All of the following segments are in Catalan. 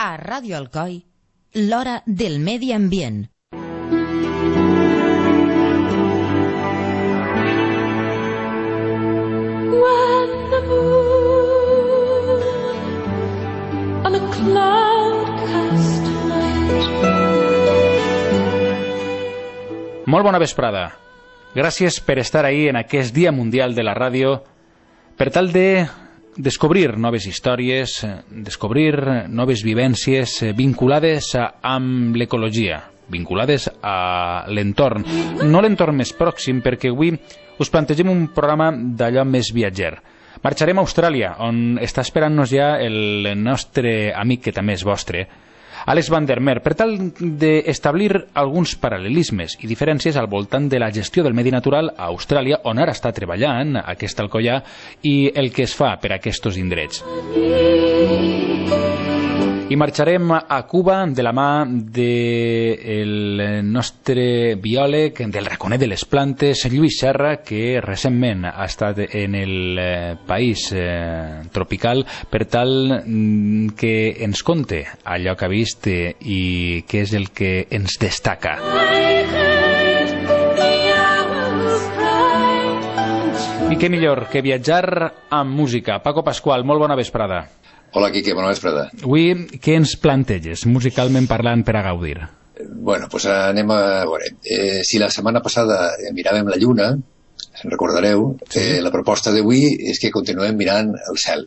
A Ràdio Alcoi, l'hora del medi ambient. When the moon on a cloud-cast night. Molt bona vesprada. Gràcies per estar ahí en aquest Dia Mundial de la Ràdio per tal de descobrir noves històries, descobrir noves vivències vinculades amb l'ecologia, vinculades a l'entorn. No l'entorn més pròxim, perquè avui us plantegem un programa d'allò més viatger. Marxarem a Austràlia, on està esperant-nos ja el nostre amic, que també és vostre, Àlex van der Merwe, per tal d'establir alguns paral·lelismes i diferències al voltant de la gestió del medi natural a Austràlia, on ara està treballant aquest alcoià, i el que es fa per aquests indrets. I marxarem a Cuba de la mà del nostre biòleg del Raconet de les Plantes, Lluís Serra, que recentment ha estat en el país tropical per tal que ens conte allò que ha vist i què és el que ens destaca. I què millor que viatjar amb música. Paco Pasqual, molt bona vesprada. Hola, Quique, bona vesprada. Avui, què ens planteges, musicalment parlant, per a gaudir? Bueno, doncs anem a veure. Si la setmana passada miràvem la lluna, se'n recordareu, sí. La proposta d'avui és que continuem mirant el cel.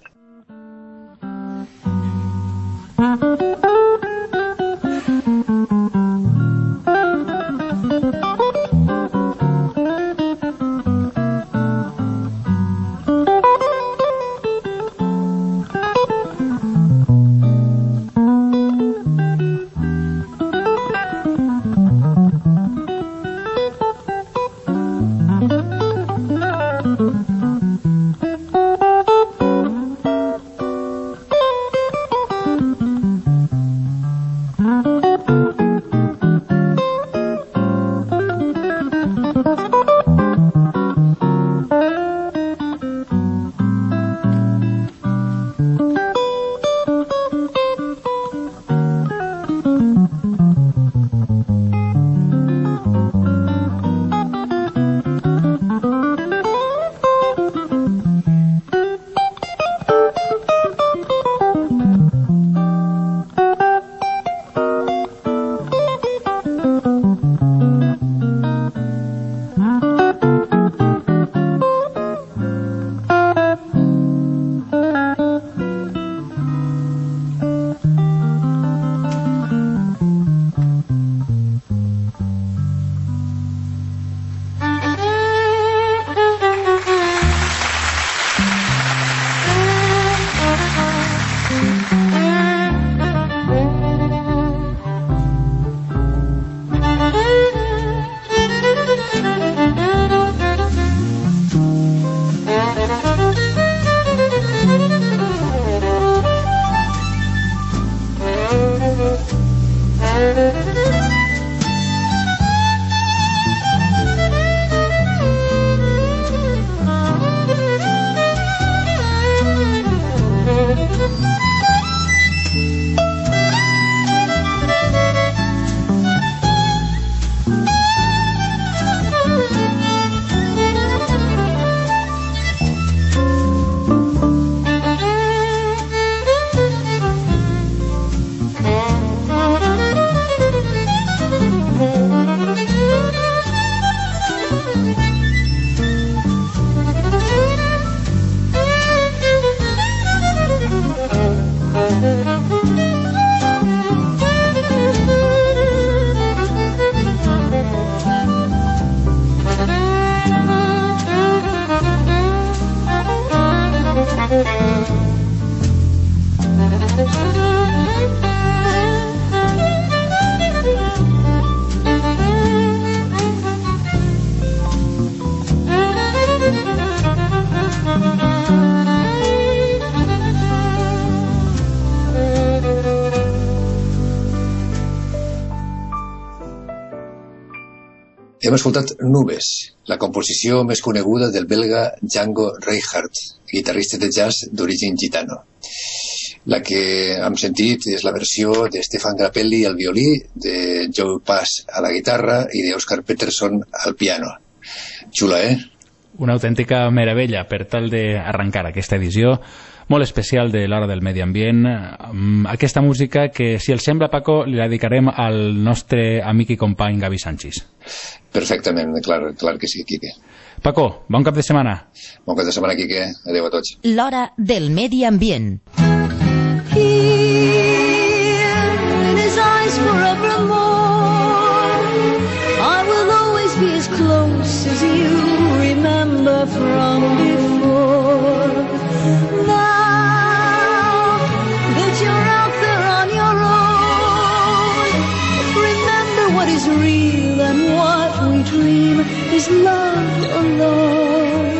Hem escoltat Nubes, la composició més coneguda del belga Django Reinhardt, guitarrista de jazz d'origen gitano. La que hem sentit és la versió de Stefan Grappelli al violí, de Joe Pass a la guitarra i d'Oscar Peterson al piano. Xula, Una autèntica meravella per tal d'arrencar aquesta edició molt especial de l'Hora del Medi Ambient. Aquesta música que, si els sembla, Paco, li dedicarem al nostre amic i company Gavi Sanchis. Perfectament, clar que sí, Quique. Paco, bon cap de setmana. Bon cap de setmana, Quique. Adéu a tots. L'Hora del Medi Ambient. In his eyes forevermore, I will always be as close as you remember from before. Now that you're out there on your own, remember what is real and what we dream is loved alone.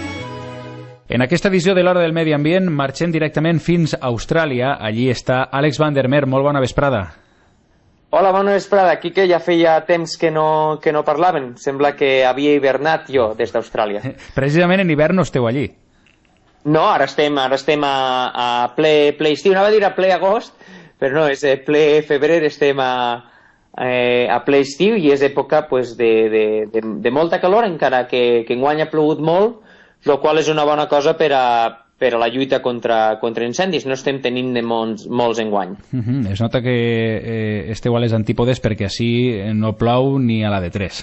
En aquesta edició de l'Hora del Medi Ambient marxem directament fins a Austràlia. Allí està Àlex van der Mer. Molt bona vesprada. Hola, bona vesprada. Quique, ja feia temps que no parlaven. Sembla que havia hivernat jo des d'Austràlia. Precisament en hivern no esteu allí. No, ara estem a ple estiu. Anava a dir a ple agost, però no, és ple febrer, estem a ple estiu i és època pues, de molta calor, encara que enguany ha plogut molt, el qual és una bona cosa per a la lluita contra incendis. No estem tenint de molts enguany. Es nota que esteu a les antípodes perquè així no plou ni a la de 3.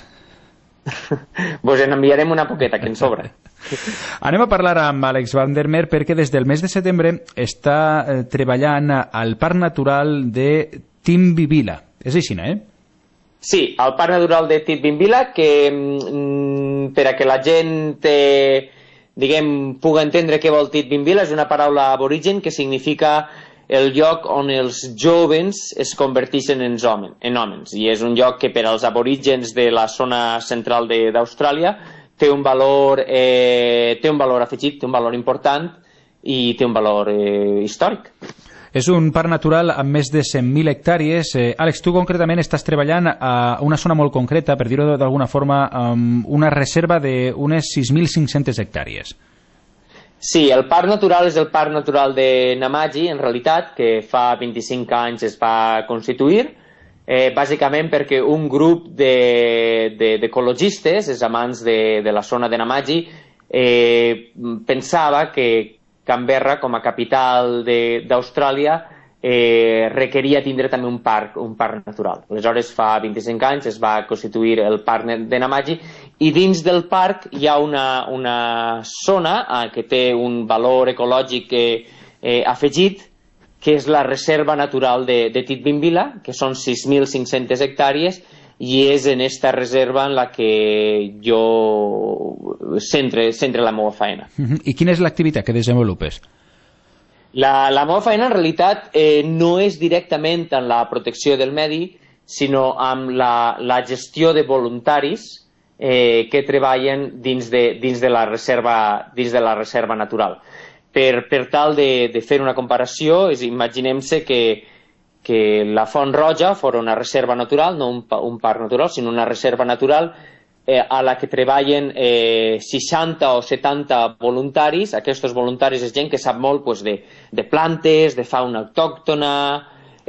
Pues en enviarem una poqueta, que en sobra. Anem a parlar amb Àlex van der Mer perquè des del mes de setembre està treballant al Parc Natural de Tinbinbilla. És així, eh? Sí, al Parc Natural de Tinbinbilla, que per a que la gent puga entendre què vol Tinbinbilla, és una paraula aborigen que significa el lloc on els jovens es converteixen en homes. I és un lloc que per als aborígens de la zona central d'Austràlia té un valor afegit, té un valor important i té un valor històric. És un parc natural amb més de 100.000 hectàrees. Àlex, tu concretament estàs treballant a una zona molt concreta, per dir-ho d'alguna forma, una reserva d'unes 6.500 hectàrees. Sí, el parc natural és el parc natural de Namadgi, en realitat, que fa 25 anys es va constituir, bàsicament perquè un grup d'ecologistes, els amants de la zona de Namadgi, pensava que Canberra, com a capital d'Austràlia, requeria tindre també un parc natural. Aleshores, fa 25 anys es va constituir el parc de Namadgi i dins del parc hi ha una zona que té un valor ecològic afegit, que és la reserva natural de Tinbinbilla, que són 6.500 hectàrees, i és en esta reserva en la que jo centre la meva feina. I quina és l'activitat que desenvolupes? La meva feina en realitat no és directament en la protecció del medi, sinó amb la gestió de voluntaris que treballen dins de la reserva natural. Per tal de fer una comparació, imaginem-se que la Font Roja fos una reserva natural, no un parc natural, sinó una reserva natural a la que treballen 60 o 70 voluntaris. Aquests voluntaris és gent que sap molt de plantes, de fauna autòctona,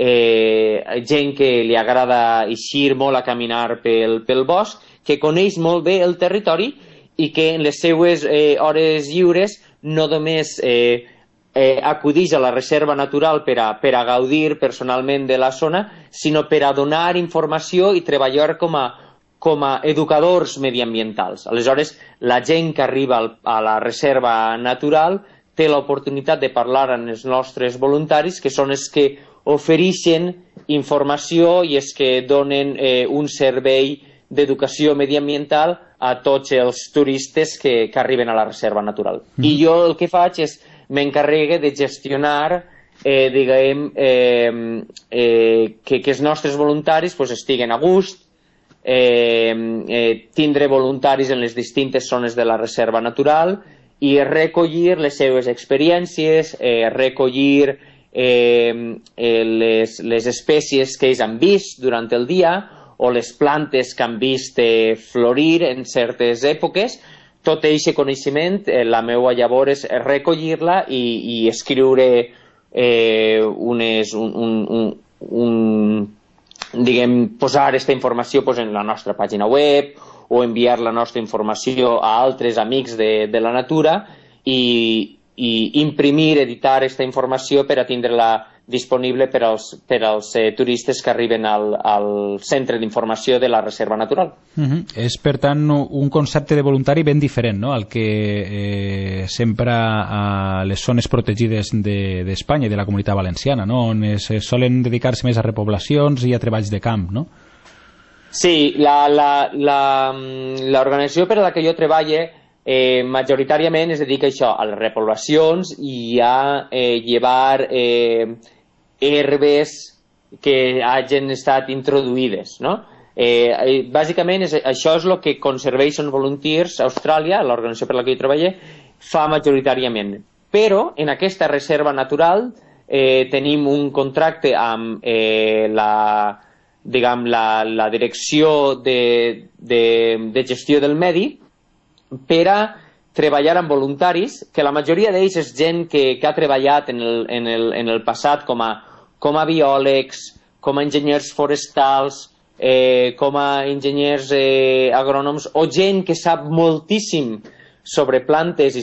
gent que li agrada eixir molt a caminar pel bosc, que coneix molt bé el territori i que en les seues hores lliures no només acudeix a la reserva natural per a gaudir personalment de la zona, sinó per a donar informació i treballar com a educadors mediambientals. Aleshores, la gent que arriba a la reserva natural té l'oportunitat de parlar amb els nostres voluntaris, que són els que ofereixen informació i els que donen un servei d'educació mediambiental a tots els turistes que arriben a la reserva natural. I jo el que faig és m'encarregue de gestionar que els nostres voluntaris estiguen a gust, tindre voluntaris en les distintes zones de la reserva natural i recollir les seves experiències, recollir les espècies que ells han vist durant el dia o les plantes que han vist florir en certes èpoques. Tot aquest coneixement, la meva llavor és recollir-la i escriure posar aquesta informació en la nostra pàgina web o enviar la nostra informació a altres amics de la natura i imprimir, editar aquesta informació per a tindre-la disponible per als turistes que arriben al centre d'informació de la reserva natural. És, per tant, un concepte de voluntari ben diferent, no?, al que s'empra a les zones protegides d'Espanya i de la Comunitat Valenciana, no?, on solen dedicar-se més a repoblacions i a treballs de camp, no? Sí, l'organització per a la que jo treballo majoritàriament es dedica a això, a les repoblacions i a llevar herbes que hagin estat introduïdes, no? Bàsicament això és el que Conservation Volunteers Austràlia, l'organització per la que jo treballo, fa majoritàriament. Però en aquesta reserva natural tenim un contracte amb la direcció de gestió del medi per a treballar amb voluntaris, que la majoria d'ells és gent que ha treballat en el passat com a biòlegs, com a enginyers forestals, com a enginyers agrònoms, o gent que sap moltíssim sobre plantes i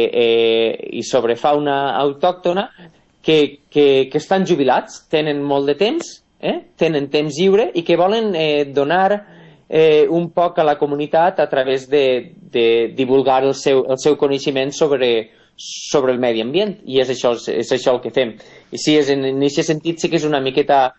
sobre fauna autòctona, que estan jubilats, tenen molt de temps, tenen temps lliure i que volen donar un poc a la comunitat a través de divulgar el seu coneixement sobre el medi ambient, i és això el que fem. I sí, en aquest sentit sí que és una miqueta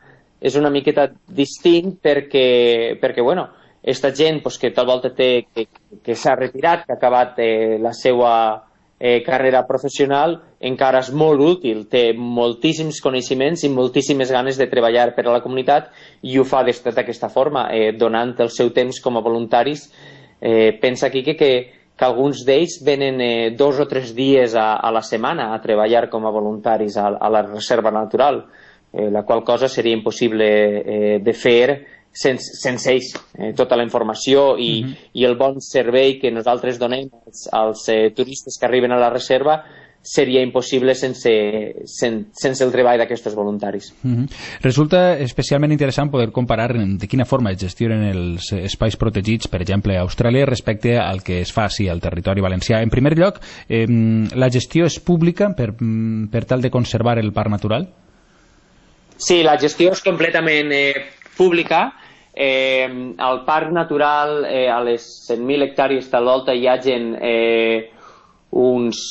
distint perquè bueno, aquesta gent que tal volta que s'ha retirat, que ha acabat la seva carrera professional, encara és molt útil, té moltíssims coneixements i moltíssimes ganes de treballar per a la comunitat, i ho fa d'aquesta forma, donant el seu temps com a voluntaris. Pensa aquí que alguns d'ells venen 2 o 3 dies a la setmana a treballar com a voluntaris a la reserva natural, la qual cosa seria impossible de fer sense ells. Tota la informació i el bon servei que nosaltres donem als turistes que arriben a la reserva seria impossible sense el treball d'aquests voluntaris. Resulta especialment interessant poder comparar de quina forma es gestionen els espais protegits, per exemple, a Austràlia, respecte al que es fa al territori valencià. En primer lloc, la gestió és pública per tal de conservar el parc natural? Sí, la gestió és completament pública. Al parc natural, a les 100.000 hectàrees tal volta, hi ha uns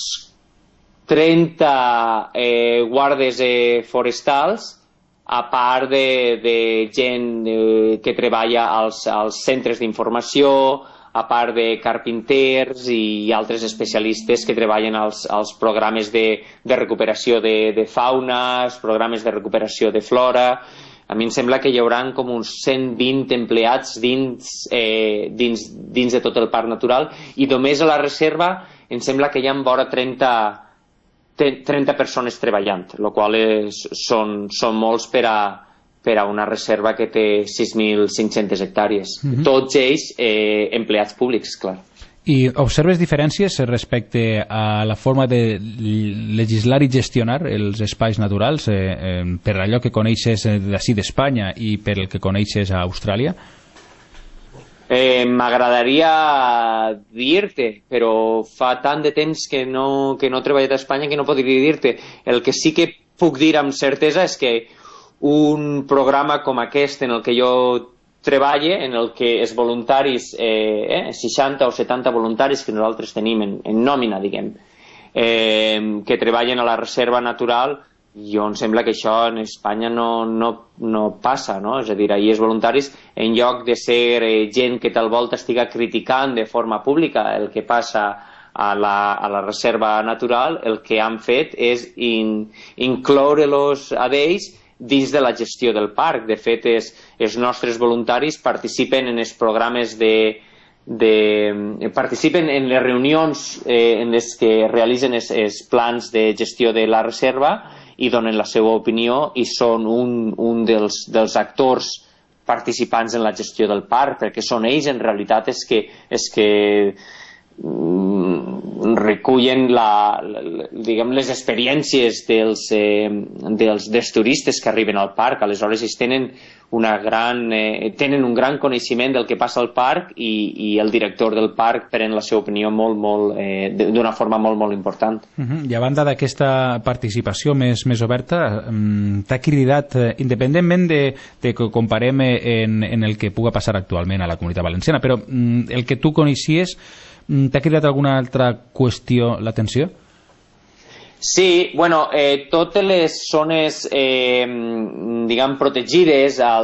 30 guardes forestals, a part de gent que treballa als centres d'informació, a part de carpinters i altres especialistes que treballen als programes de recuperació de fauna, els programes de recuperació de flora. A mi em sembla que hi haurà com uns 120 empleats dins de tot el parc natural, i només a la reserva em sembla que hi ha vora 30 persones treballant, el qual són molts per a una reserva que té 6.500 hectàrees. Tots ells empleats públics, clar. I observes diferències respecte a la forma de legislar i gestionar els espais naturals per allò que coneixes d'ací d'Espanya i per el que coneixes a Austràlia? M'agradaria dir-te, però fa tant de temps que no he treballat a Espanya que no podria dir-te. El que sí que puc dir amb certesa és que un programa com aquest en el que jo treballe, en el que els voluntaris, 60 o 70 voluntaris que nosaltres tenim en nòmina, diguem, que treballen a la reserva natural, jo em sembla que això en Espanya no passa, no? És a dir, ahir els voluntaris, en lloc de ser gent que tal volta estiga criticant de forma pública el que passa a la reserva natural, el que han fet és incloure-los a ells dins de la gestió del parc. De fet, els nostres voluntaris participen en els programes participen en les reunions en les que realitzen els plans de gestió de la reserva i donen la seva opinió, i són un dels actors participants en la gestió del parc, perquè són ells en realitat els que recullen diguem, les experiències dels turistes que arriben al parc. Aleshores ells tenen un gran coneixement del que passa al parc i el director del parc pren la seva opinió d'una forma molt important. I a banda d'aquesta participació més oberta, t'ha cridat, independentment de que comparem en el que puga passar actualment a la Comunitat Valenciana, però el que tu coneixies, t'ha cridat alguna altra qüestió l'atenció? Sí, bueno, totes les zones, diguem, protegides a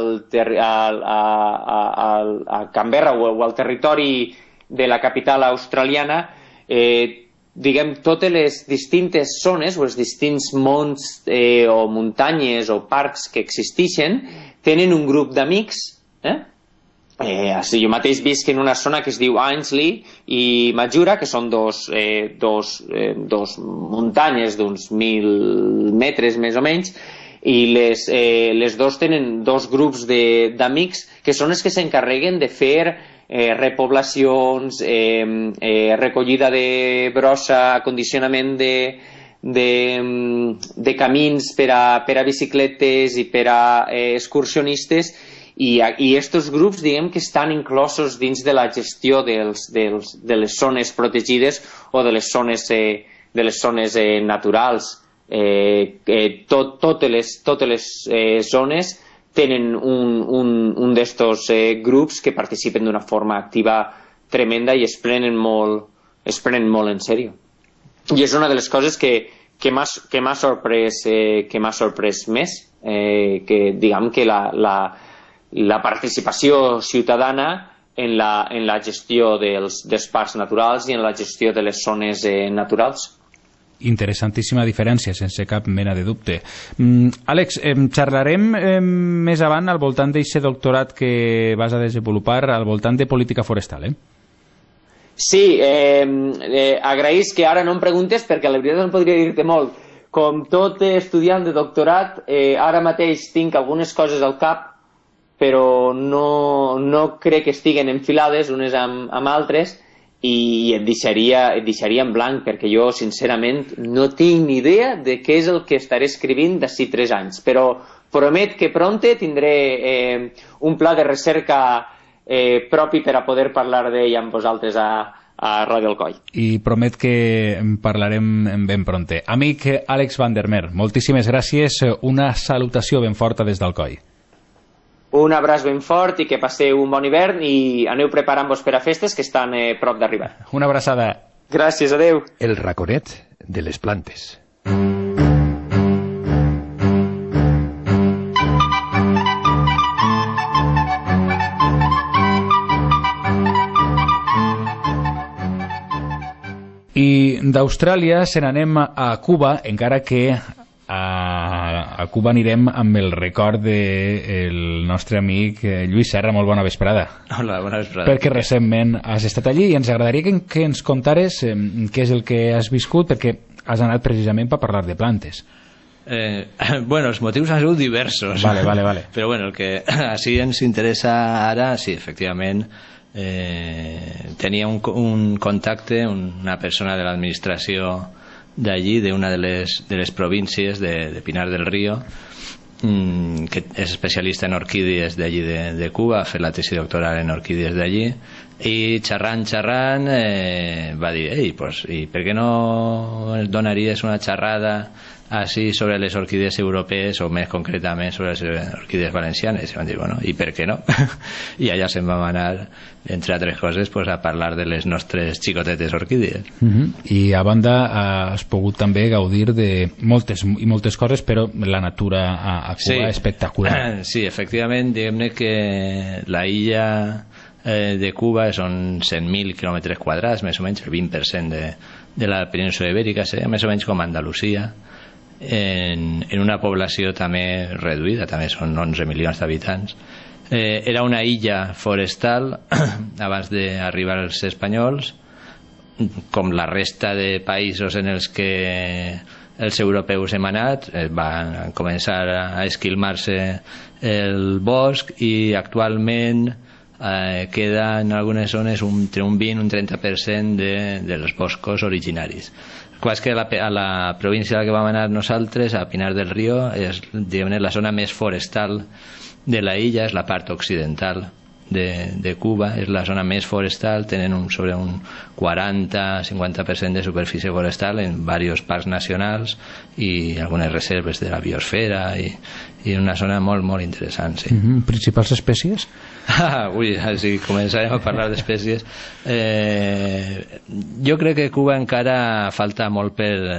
Canberra o al territori de la capital australiana, diguem, totes les distintes zones o els distints monts o muntanyes o parcs que existeixen tenen un grup d'amics, jo mateix visc en una zona que es diu Ainslie i Majura, que són dos muntanyes d'uns 1.000 metres més o menys, i les dos tenen dos grups d'amics que són els que s'encarreguen de fer repoblacions, recollida de brossa, acondicionament de camins per a bicicletes i per a excursionistes, i estos grups, diguem, que estan inclosos dins de la gestió de les zones protegides o de les zones naturals. Totes les zones tenen un d'estos grups que participen d'una forma activa tremenda i es prenen molt en sèrio. I és una de les coses que m'ha sorprès més, que diguem que la participació ciutadana en la gestió dels parcs naturals i en la gestió de les zones naturals. Interessantíssima diferència, sense cap mena de dubte. Àlex, xerrarem més avant al voltant d'aquest doctorat que vas a desenvolupar al voltant de política forestal, Sí, agraïs que ara no em preguntes perquè la veritat no podria dir-te molt. Com tot estudiant de doctorat, ara mateix tinc algunes coses al cap, però no crec que estiguen enfilades unes amb altres i et deixaria en blanc perquè jo sincerament no tinc ni idea de què és el que estaré escrivint d'ací 3 anys, però promet que prompte tindré un pla de recerca propi per a poder parlar d'ell amb vosaltres a Ràdio Alcoi. I promet que en parlarem ben prompte. Amic Àlex van der Meer, moltíssimes gràcies, una salutació ben forta des d'Alcoi. Un abraç ben fort i que passeu un bon hivern i aneu preparant-vos per a festes que estan prop d'arribar. Una abraçada. Gràcies, adeu. El raconet de les plantes. I d'Austràlia se n'anem a Cuba, encara que a Cuba anirem amb el record del nostre amic Lluís Serra. Molt bona vesprada. Hola, bona vesprada. Perquè recentment has estat allí i ens agradaria que ens contares què és el que has viscut, perquè has anat precisament per parlar de plantes. Bueno, els motius han sigut diversos. Vale. Però bueno, el que així ens interessa ara, sí, efectivament, tenia un contacte, una persona de l'administració d'allí, d'una de les províncies de Pinar del Río, que és especialista en orquídies d'allí de Cuba, ha fet la tesi doctoral en orquídies d'allí, i xerrant va dir, pues, i per què no donaries una xerrada així sobre les orquídies europees o més concretament sobre les orquídies valencianes? I van dir, bueno, i per què no? I allà se'n vam anar, entre altres coses, pues, a parlar de les nostres xicotetes orquídies. I a banda has pogut també gaudir de moltes coses, però la natura a Cuba és espectacular. Sí, efectivament, diguem-ne que la illa de Cuba són 100.000 quilòmetres quadrats, més o menys el 20% de la península ibèrica, més o menys com Andalusia, en una població també reduïda, també són 11 milions d'habitants. Era una illa forestal abans d'arribar els espanyols, com la resta de països en els que els europeus hem anat. Van començar a esquilmar-se el bosc i actualment queda en algunes zones entre un 20 i un 30% dels boscos originaris. És que a la província a la que vam anar nosaltres, a Pinar del Río, és, diguem-ne, la zona més forestal de la illa, és la part occidental de Cuba, és la zona més forestal, tenen sobre un 40-50% de superfície forestal en diversos parcs nacionals i algunes reserves de la biosfera i una zona molt, molt interessant, sí. Principals espècies? Ui, si començarem a parlar d'espècies, jo crec que Cuba encara falta molt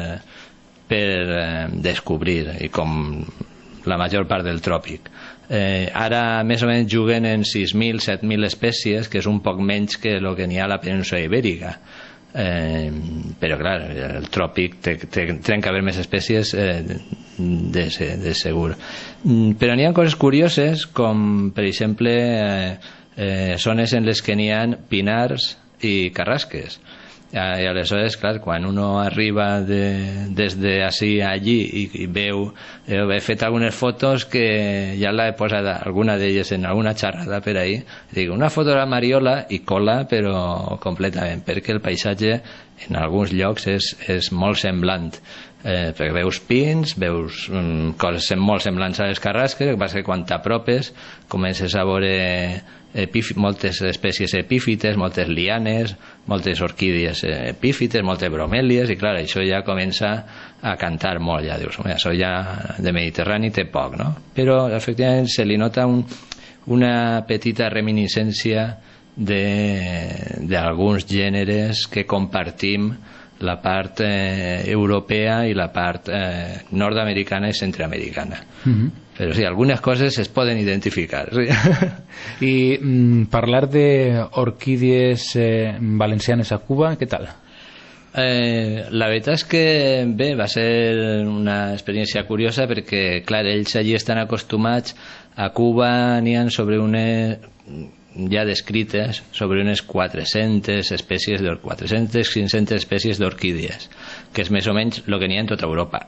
per descobrir, i com la major part del tròpic. Ara més o menys juguen en 6.000, 7.000 espècies, que és un poc menys que el que n'hi ha a la península ibèrica, però clar, el tròpic tenen que haver més espècies de segur. Però n'hi ha coses curioses, com per exemple zones en les que n'hi ha pinars i carrasques. I aleshores, clar, quan uno arriba des d'ací a allí i veu, he fet algunes fotos que ja l'he posat alguna d'elles en alguna xerrada per ahí, dic, una foto de la Mariola i cola, però completament, perquè el paisatge en alguns llocs és molt semblant, perquè veus pins, veus coses molt semblants a les carrasques, el que passa que quan t'apropes comences a veure moltes espècies epífites, moltes lianes, moltes orquídies epífites, moltes bromèlies, i clar, això ja comença a cantar molt, ja dius, això ja de Mediterrani té poc, no? Però efectivament se li nota una petita reminiscència d'alguns gèneres que compartim la part europea i la part nord-americana i centroamericana. Però sí, algunes coses es poden identificar, sí. I parlar d'orquídies valencianes a Cuba, què tal? La veritat és que bé, va ser una experiència curiosa perquè, clar, ells allí estan acostumats. A Cuba n'hi ha sobre ja descrites sobre unes 400 espècies 400-500 espècies d'orquídies, que és més o menys el que n'hi ha en tota Europa.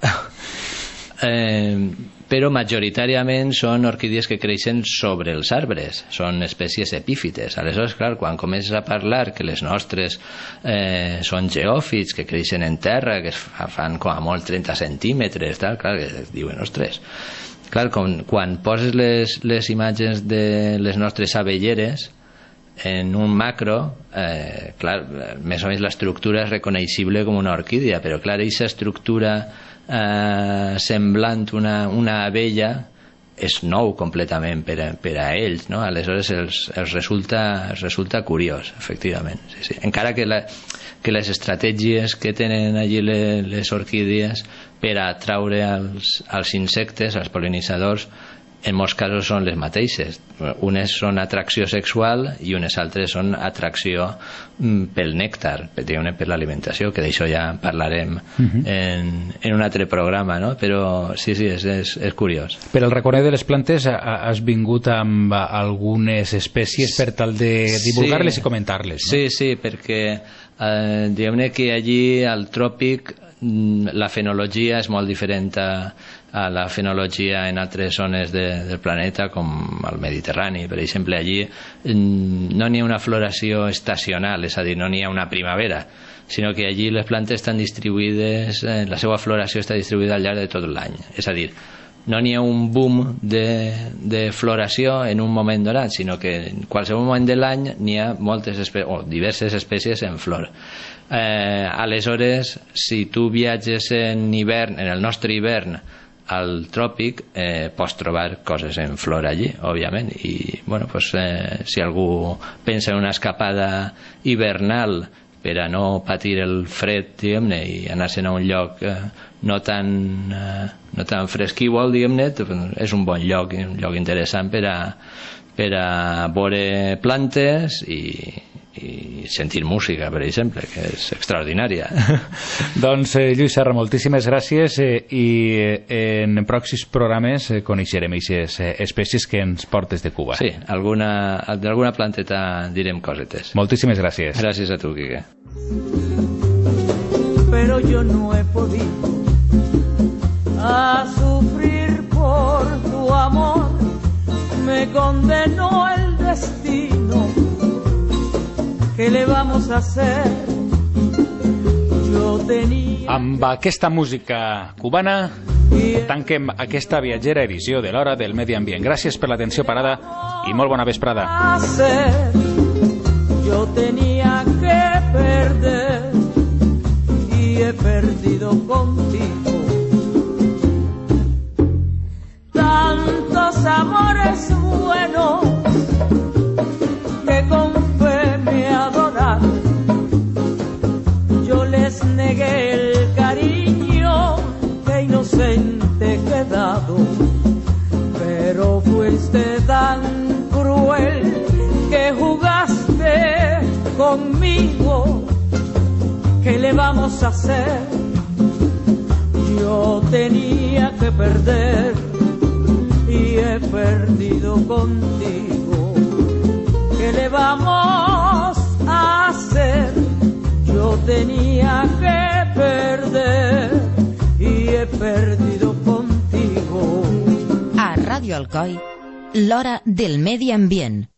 Però majoritàriament són orquídies que creixen sobre els arbres, són espècies epífites. Aleshores, clar, quan comences a parlar que les nostres són geòfits, que creixen en terra, que fan com a molt 30 centímetres, tal, clar, que diuen, ostres. Clar, quan poses les imatges de les nostres abelleres en un macro, clar, més o menys l'estructura és reconeixible com una orquídia, però clar, aquesta estructura semblant una abella és nou completament per a ells, no? Aleshores els resulta curiós, efectivament. Sí, sí. Encara que les estratègies que tenen allí les orquídies per a atraure als insectes, als pol·linitzadors, en molts casos són les mateixes. Unes són atracció sexual i unes altres són atracció pel nèctar, per l'alimentació, que d'això ja parlarem en un altre programa, no? Però sí, és curiós. Per al recorregut de les plantes has vingut amb algunes espècies per tal de divulgar-les i comentar-les, no? Sí, perquè diguem-ne que allí al tròpic la fenologia és molt diferent a la fenologia en altres zones del planeta, com el Mediterrani. Per exemple, allí no n'hi ha una floració estacional, és a dir, no n'hi ha una primavera, sinó que allí les plantes estan distribuïdes, la seva floració està distribuïda al llarg de tot l'any. És a dir, no n'hi ha un boom de floració en un moment donat, sinó que en qualsevol moment de l'any n'hi ha diverses espècies en flor. Aleshores, si tu viatges en hivern, en el nostre hivern, al tròpic, pots trobar coses en flor allí, òbviament, i bueno, pues, si algú pensa en una escapada hivernal per a no patir el fred, diguem-ne, i anar-se'n a un lloc no tan fresquívol, diguem-ne, és un bon lloc, un lloc interessant per a veure plantes i sentir música, per exemple, que és extraordinària. Doncs Lluís Serra, moltíssimes gràcies, i en pròxims programes coneixerem aquestes espècies que ens portes de Cuba. Sí, d'alguna planteta direm cosetes. Moltíssimes gràcies. Gràcies a tu, Quique. Pero yo no he podido a sufrir por tu amor, me condenó el destino ¿qué le vamos a hacer? Yo tenía... Amb aquesta música cubana tanquem aquesta viatgera edició de l'Hora del Medi Ambient. Gràcies per l'atenció parada i molt bona vesprada. Yo tenía que perder y he perdido contigo. Tantos amores buenos que con fe me adoraron. Yo les negué el cariño que inocente he quedado. Pero fuiste tan cruel que jugaste conmigo. ¿Qué le vamos a hacer? Yo tenía que perder y he perdido contigo. ¿Qué le vamos a hacer? Yo tenía que perder y he perdido contigo. A Ràdio Alcoi, l'Hora del Medi Ambient.